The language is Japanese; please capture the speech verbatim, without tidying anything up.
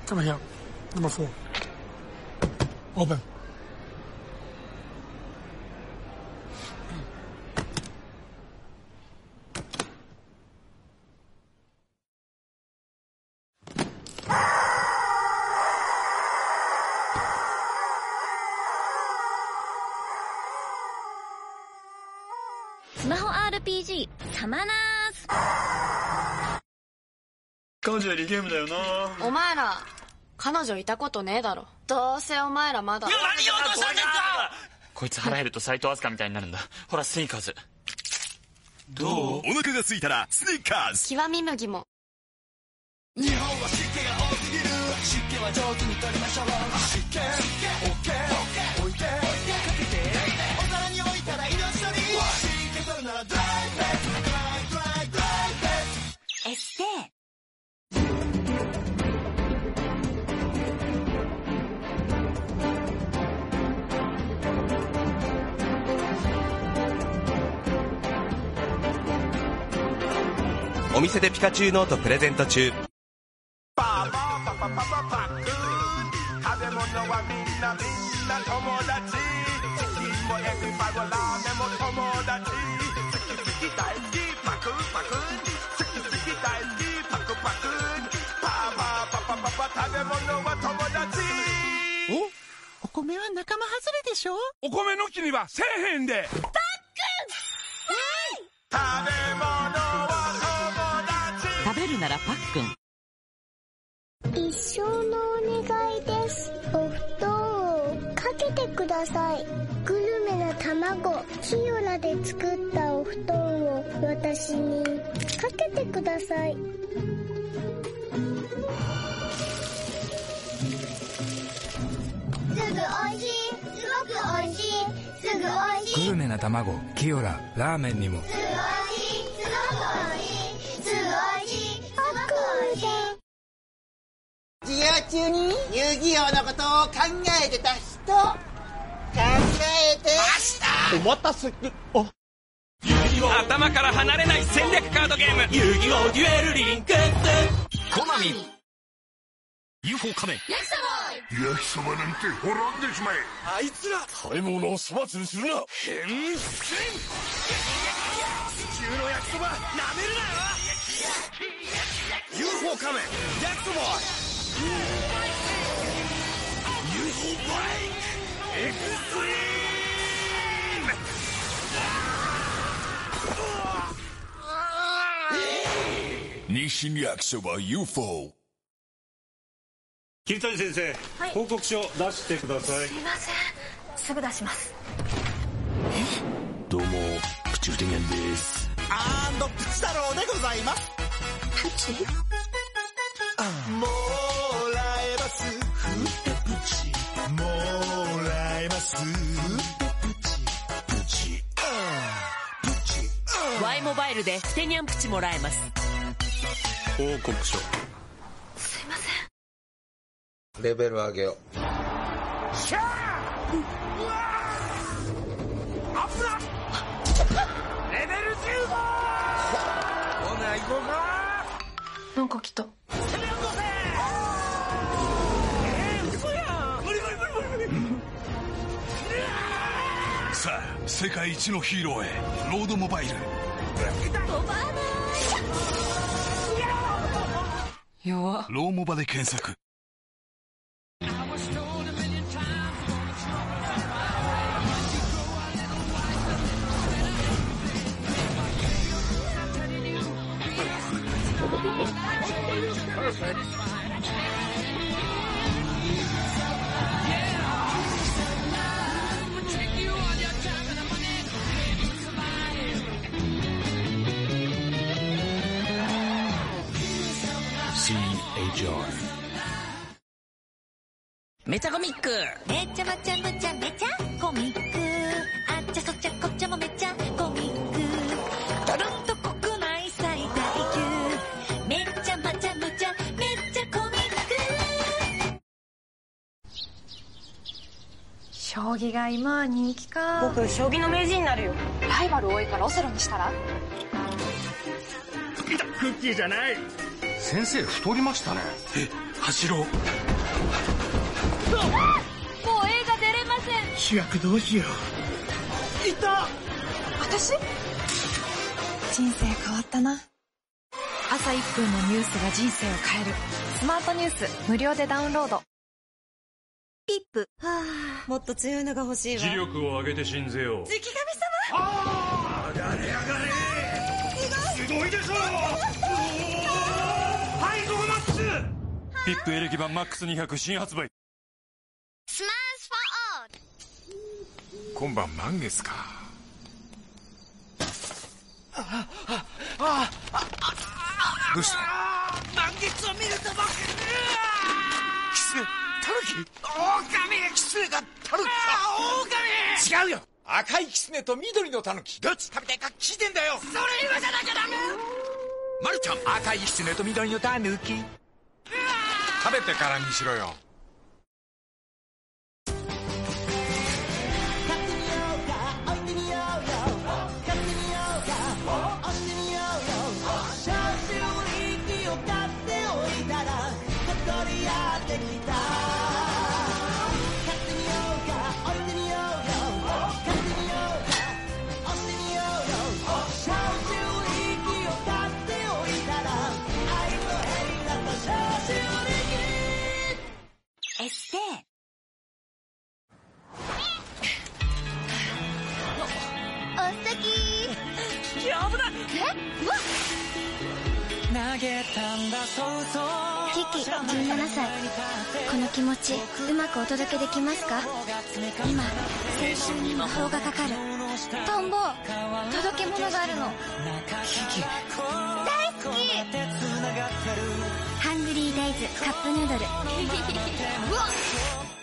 Come here. Number four. Open. スマホ アールピージー サマナーズ。 彼女よりゲームだよな。 お前ら彼女いたことねえだろ。どうせお前らまだ。 何を落としたんですか。こいつ腹減ると斎藤飛鳥みたいになるんだ。ほらスニーカーズ。どう？ お腹が空いたらスニーカーズ。 極み麦も。 日本は湿気が多すぎる。湿気は上手に取りましょう。湿気 OK 置いてかけてお皿に置いたら色処理。湿気取るならドライペットドライドライドライペットエステ。 お店でピカチュウノートプレゼント中。 パパパパパパパックン。食べ物はみんなみんな友達。チキンもエビパイもラーメンも友達。好き好き大好きパクパクン。好き好き大好きパクパクン。パパパパパパ食べ物は友達。 お、お米は仲間外れでしょ。 お米の木にはせえへんで。パックン。食べ物は食べるならパックン。 一生のお願いです。お布団をかけてください。グルメな卵キヨラで作ったお布団を私にかけてください。すぐおいしい、すごくおいしい、すぐおいしい。 グルメな卵キヨララーメンにも。 すぐおいしい、すごくおいしい、すぐおいしい、すごくおいしい。 授業中に遊戯王のことを考えてた人、考えてました。お待たせ。あ、 頭から離れない戦略カードゲーム遊戯王デュエルリンクス。コナミ ユーフォー 仮面。 焼きそばなんて滅んでしまえ。 あいつら食べ物を粗末にするな。 変身。地球の焼きそばなめるなよ。 ユーフォー 仮面焼きそば ユーフォー バイクエクストリーム。日清焼きそば ユーフォー。 桐谷先生、はい、報告書出してください。 すいません、すぐ出します。 どうもプチフテニャンです。 アンドプチ太郎でございます。 プチもらえますふてプチ。もらえますふてプチ。プチプチ。 ワイ モバイルでフテニャンプチもらえます。 報告書。 すいません。 レベル上げよう。 シャー。うわー。危な。レベルじゅうご。来ない子が。 なんか来た。 攻めよこせ。えー、嘘やん。無理無理無理無理無理。 さあ世界一のヒーローへロードモバイル。 飛ばない。 弱っ。 ローモバで検索。 Perfect. C H R めちゃコミック。 めちゃまちゃむちゃめちゃコミック。あっちゃそっちゃこっちゃもめちゃコミック。トロント国内最大級。めちゃまちゃむちゃめっちゃコミック。 将棋が今は人気か。 僕将棋の名人になるよ。ライバル多いからオセロにしたら。 クッキーじゃない。 先生太りましたね。 え、走ろう。 もう映画出れません。 主役どうしよう。いた。 私？人生変わったな。朝いっぷんのニュースが人生を変える。スマートニュース無料でダウンロード。 ピップ。はあ、もっと強いのが欲しいわ。 磁力を上げて信ぜよう。 月神様。 ああ、上がれ上がれ。すごいでしょ。はい、ゴーマックス。ピップエレキ版マックスにひゃく新発売。 スマートフォン。 今晩満月か。 ああああどうした？ 満月を見ると僕、キツネ、タヌキ、オオカミ、キツネがタヌキか。オオカミ。違うよ。赤いキツネと緑のタヌキ。どっち食べたいか聞いてんだよ。それ今じゃなきゃダメ。マルちゃん、赤いキツネと緑のタヌキ。食べてからにしろよ。 エステお先。 危ない。 え？うわっ。キキ、じゅうななさい。この気持ちうまくお届けできますか？今青春に魔法がかかる。トンボ、届け物があるの。キキ大好き。ハングリーデイズカップヌードル。うわっ。